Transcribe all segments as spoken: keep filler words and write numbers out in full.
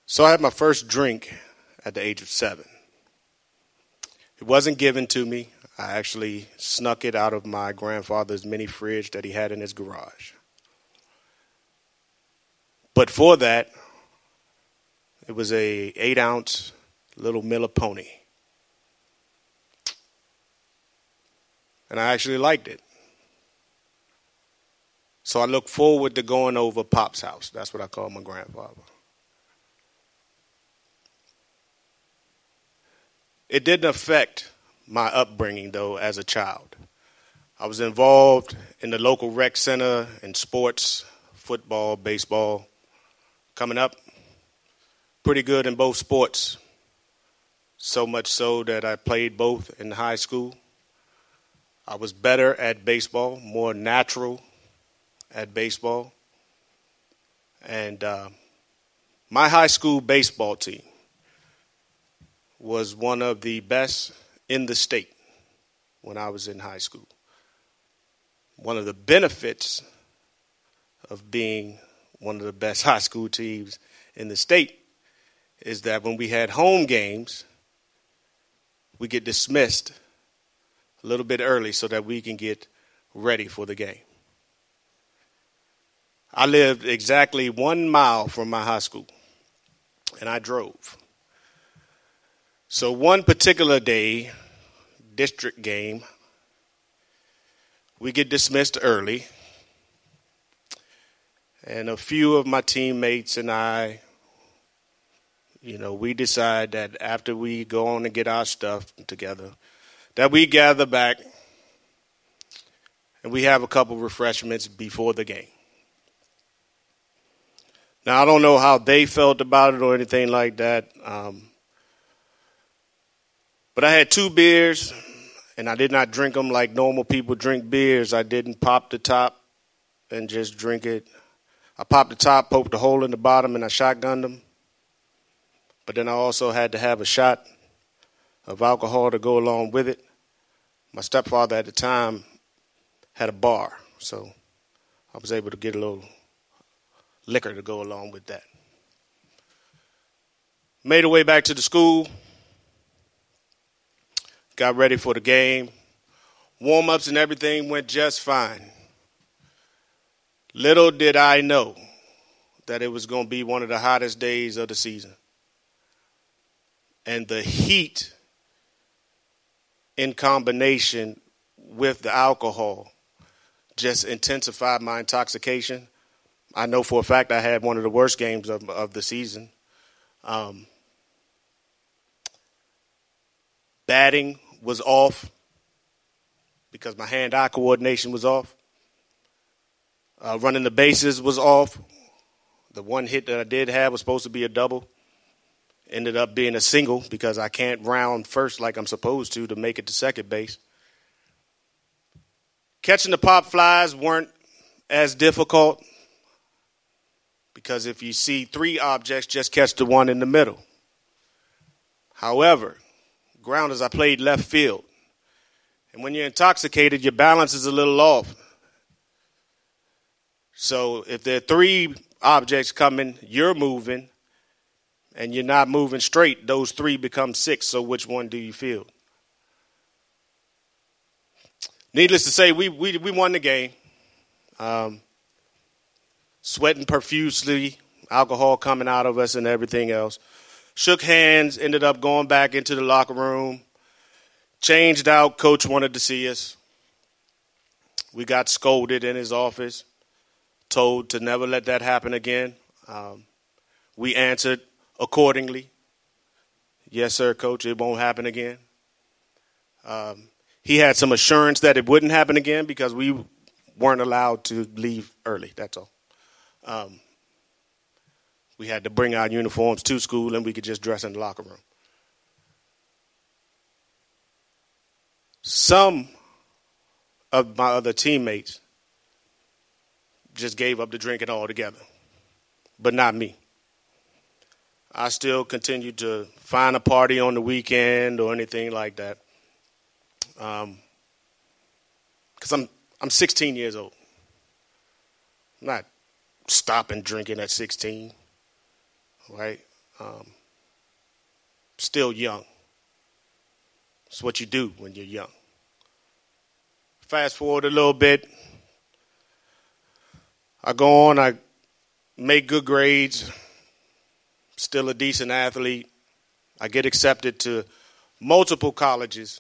So I had my first drink at the age of seven. It wasn't given to me. I actually snuck it out of my grandfather's mini fridge that he had in his garage. But for that, it was a eight ounce little Miller Pony. And I actually liked it. So I look forward to going over Pop's house. That's what I call my grandfather. It didn't affect my upbringing, though, as a child. I was involved in the local rec center in sports, football, baseball. Coming up, pretty good in both sports. So much so that I played both in high school. I was better at baseball, more natural at baseball. And uh, my high school baseball team was one of the best in the state when I was in high school. One of the benefits of being one of the best high school teams in the state is that when we had home games, we get dismissed a little bit early so that we can get ready for the game. I lived exactly one mile from my high school, and I drove. So one particular day, district game, we get dismissed early, and a few of my teammates and I, you know, we decide that after we go on and get our stuff together, that we gather back and we have a couple refreshments before the game. Now, I don't know how they felt about it or anything like that, um, but I had two beers, and I did not drink them like normal people drink beers. I didn't pop the top and just drink it. I popped the top, poked a hole in the bottom, and I shotgunned them. But then I also had to have a shot of alcohol to go along with it. My stepfather at the time had a bar, so I was able to get a little liquor to go along with that. Made our way back to the school. Got ready for the game. Warm-ups and everything went just fine. Little did I know that it was going to be one of the hottest days of the season. And the heat in combination with the alcohol just intensified my intoxication. I know for a fact I had one of the worst games of, of the season. Um, batting was off because my hand-eye coordination was off. Uh, running the bases was off. The one hit that I did have was supposed to be a double. Ended up being a single because I can't round first like I'm supposed to to make it to second base. Catching the pop flies weren't as difficult because if you see three objects, just catch the one in the middle. However, grounders, I played left field. And when you're intoxicated, your balance is a little off. So if there are three objects coming, you're moving, and you're not moving straight, those three become six. So which one do you field? Needless to say, we we, we won the game. Um, sweating profusely, alcohol coming out of us and everything else. Shook hands, ended up going back into the locker room. Changed out, coach wanted to see us. We got scolded in his office, told to never let that happen again. Um, we answered accordingly. Yes, sir, coach, it won't happen again. Um, he had some assurance that it wouldn't happen again because we weren't allowed to leave early, that's all. Um, we had to bring our uniforms to school and we could just dress in the locker room. Some of my other teammates just gave up the drinking altogether, but not me. I still continued to find a party on the weekend or anything like that. Um, because I'm I'm sixteen years old. I'm not stopping drinking at sixteen, right? um, still young. It's what you do when you're young. Fast forward a little bit. I go on, I make good grades, still a decent athlete. I get accepted to multiple colleges.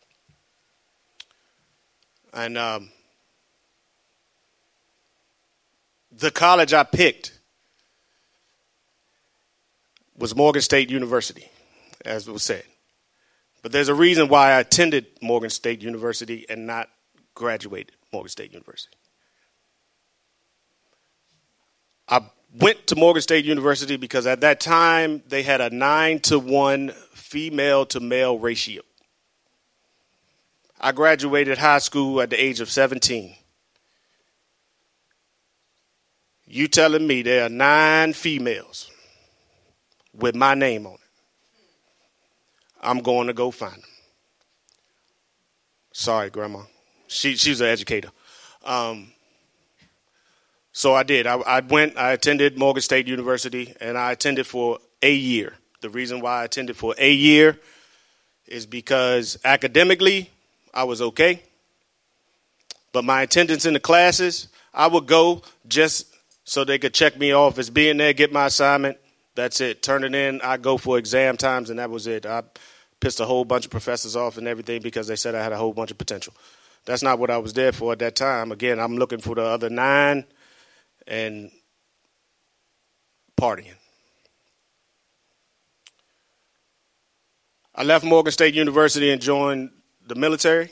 And um, the college I picked was Morgan State University, as it was said. But there's a reason why I attended Morgan State University and not graduated Morgan State University. I went to Morgan State University because at that time they had a nine to one female to male ratio. I graduated high school at the age of seventeen. You telling me there are nine females with my name on it? I'm going to go find them. Sorry, Grandma. She she's an educator. Um, so I did. I, I went. I attended Morgan State University, and I attended for a year. The reason why I attended for a year is because academically I was okay, but my attendance in the classes, I would go just so they could check me off as being there, get my assignment. That's it. Turn it in. I go for exam times, and that was it. I pissed a whole bunch of professors off and everything because they said I had a whole bunch of potential. That's not what I was there for at that time. Again, I'm looking for the other nine and partying. I left Morgan State University and joined the military.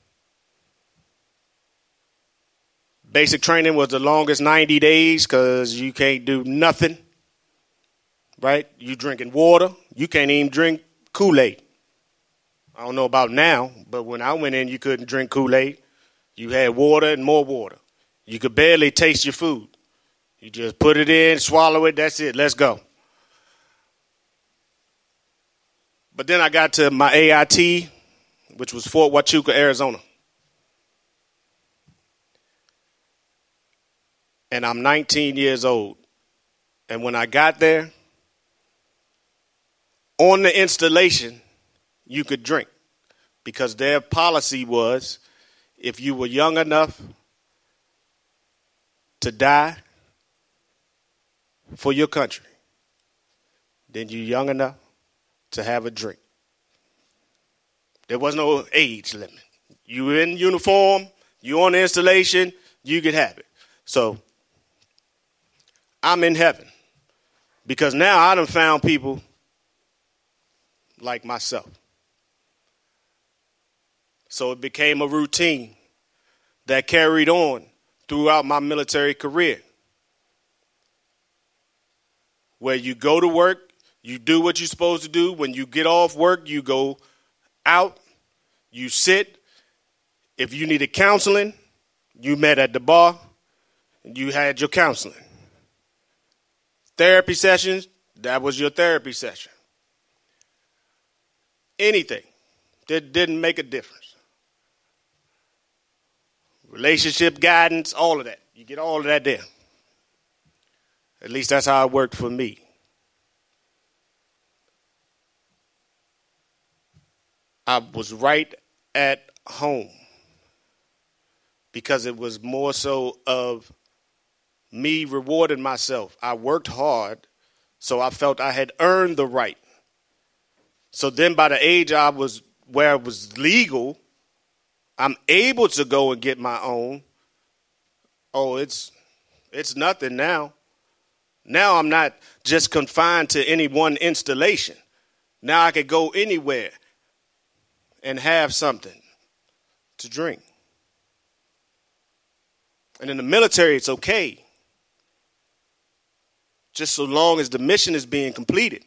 Basic training was the longest ninety days because you can't do nothing, right? You drinking water. You can't even drink Kool-Aid. I don't know about now, but when I went in, you couldn't drink Kool-Aid. You had water and more water. You could barely taste your food. You just put it in, swallow it, that's it, let's go. But then I got to my A I T, which was Fort Huachuca, Arizona. And I'm nineteen years old. And when I got there, on the installation, you could drink because their policy was if you were young enough to die for your country, then you're young enough to have a drink. There was no age limit. You were in uniform, you on the installation, you could have it. So I'm in heaven because now I done found people like myself. So it became a routine that carried on throughout my military career, where you go to work, you do what you're supposed to do. When you get off work, you go out, you sit. If you needed counseling, you met at the bar, and you had your counseling. Therapy sessions, that was your therapy session. Anything that didn't make a difference. Relationship guidance, all of that. You get all of that there. At least that's how it worked for me. I was right at home because it was more so of me rewarding myself. I worked hard, so I felt I had earned the right. So then by the age I was where it was legal, I'm able to go and get my own. Oh, it's it's nothing now. Now I'm not just confined to any one installation. Now I could go anywhere and have something to drink. And in the military, it's okay. Just so long as the mission is being completed.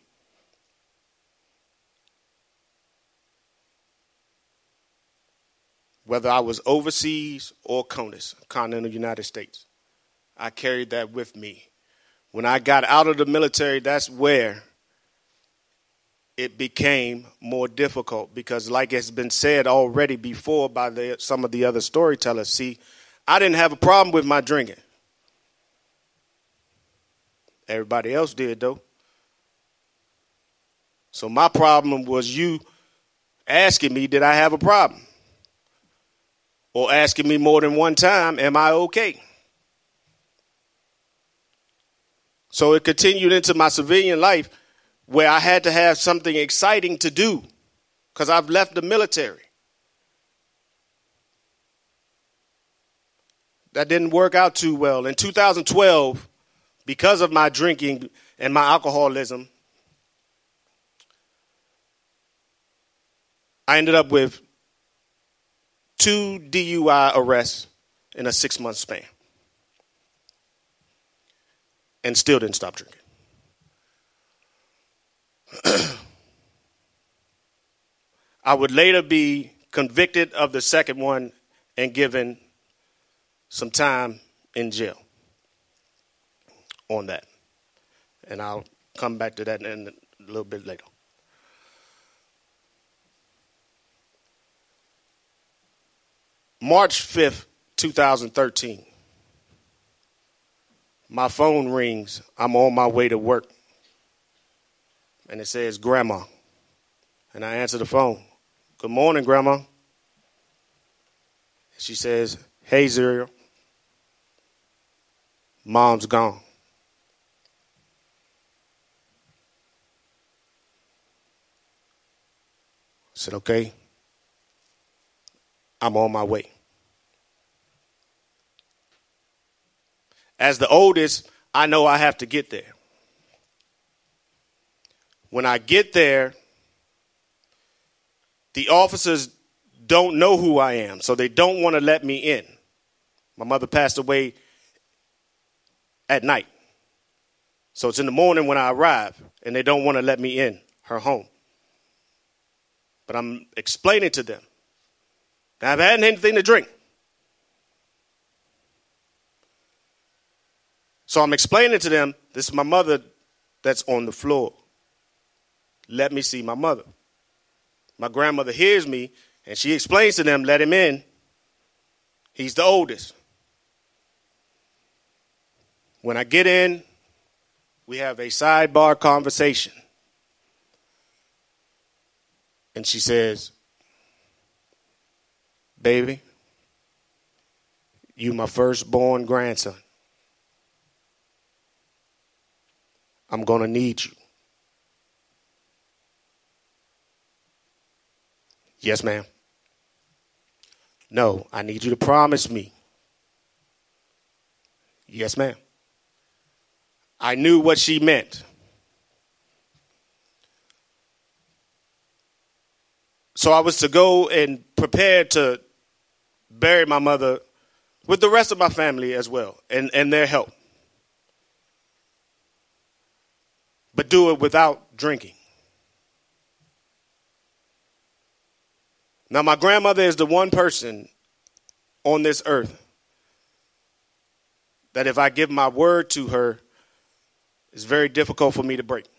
Whether I was overseas or CONUS, Continental United States, I carried that with me. When I got out of the military, that's where it became more difficult because, like it's been said already before by the, some of the other storytellers, see, I didn't have a problem with my drinking. Everybody else did, though. So my problem was you asking me, did I have a problem? Or asking me more than one time, am I okay? So it continued into my civilian life where I had to have something exciting to do because I've left the military. That didn't work out too well. In two thousand twelve, because of my drinking and my alcoholism, I ended up with two D U I arrests in a six-month span and still didn't stop drinking. I would later be convicted of the second one and given some time in jail on that. And I'll come back to that in a little bit later. March fifth, twenty thirteen. My phone rings. I'm on my way to work. And it says, Grandma. And I answer the phone. Good morning, Grandma. She says, hey, Zuriel. Mom's gone. I said, okay. I'm on my way. As the oldest, I know I have to get there. When I get there, the officers don't know who I am, so they don't want to let me in. My mother passed away at night. So it's in the morning when I arrive, and they don't want to let me in her home. But I'm explaining to them. I haven't had anything to drink. So I'm explaining to them, this is my mother that's on the floor. Let me see my mother. My grandmother hears me, and she explains to them, let him in. He's the oldest. When I get in, we have a sidebar conversation. And she says, baby, you my firstborn grandson. I'm going to need you. Yes, ma'am. No, I need you to promise me. Yes, ma'am. I knew what she meant. So I was to go and prepare to bury my mother with the rest of my family as well, and, and their help. But do it without drinking. Now, my grandmother is the one person on this earth that if I give my word to her, it's very difficult for me to break.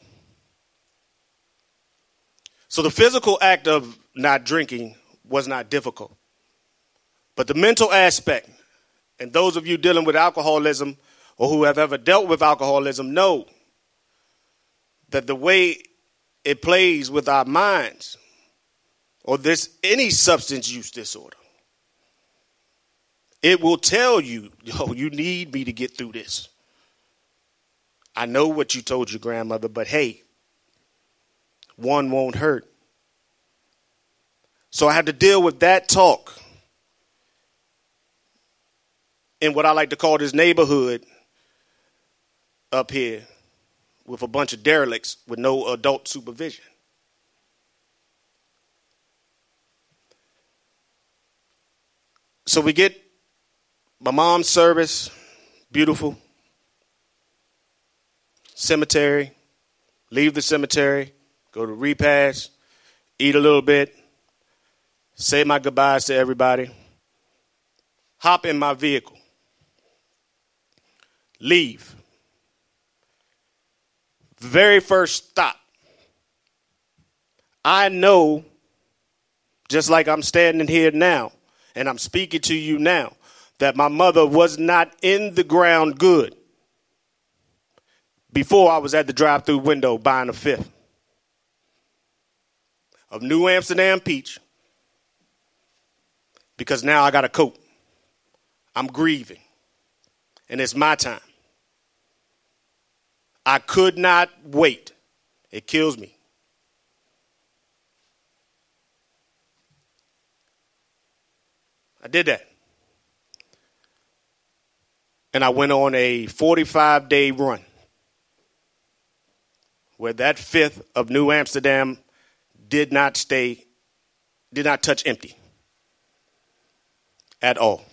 So the physical act of not drinking was not difficult. But the mental aspect, and those of you dealing with alcoholism or who have ever dealt with alcoholism know that the way it plays with our minds or this any substance use disorder, it will tell you, yo, you need me to get through this. I know what you told your grandmother, but hey, one won't hurt. So I had to deal with that talk in what I like to call this neighborhood up here with a bunch of derelicts with no adult supervision. So we get my mom's service, beautiful. Cemetery, leave the cemetery, go to repast, eat a little bit, say my goodbyes to everybody, hop in my vehicle, leave. Very first stop. I know, just like I'm standing here now, and I'm speaking to you now, that my mother was not in the ground good before I was at the drive-through window buying a fifth. of New Amsterdam peach because now I got a coat. I'm grieving, and it's my time. I could not wait. It kills me. I did that. And I went on a forty-five day run where that fifth of New Amsterdam did not stay, did not touch empty at all.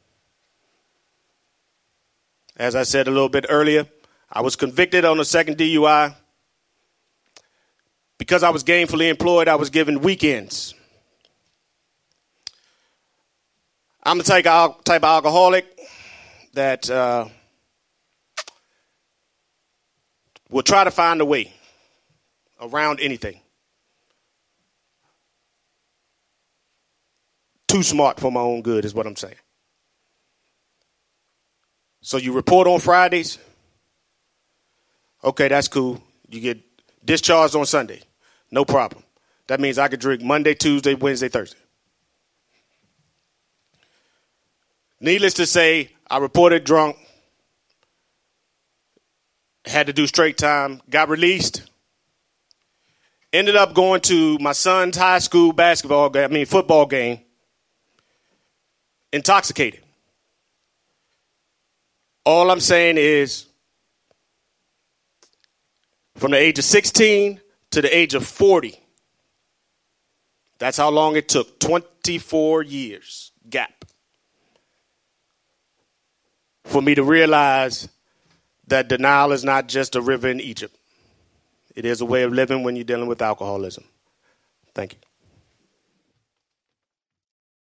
As I said a little bit earlier, I was convicted on a second D U I. Because I was gainfully employed, I was given weekends. I'm the type of, type of alcoholic that uh, will try to find a way around anything. Too smart for my own good is what I'm saying. So you report on Fridays. Okay, that's cool. You get discharged on Sunday. No problem. That means I could drink Monday, Tuesday, Wednesday, Thursday. Needless to say, I reported drunk, had to do straight time, got released, ended up going to my son's high school basketball game, I mean football game, intoxicated. All I'm saying is from the age of sixteen to the age of forty, that's how long it took, twenty-four years gap, for me to realize that denial is not just a river in Egypt. It is a way of living when you're dealing with alcoholism. Thank you.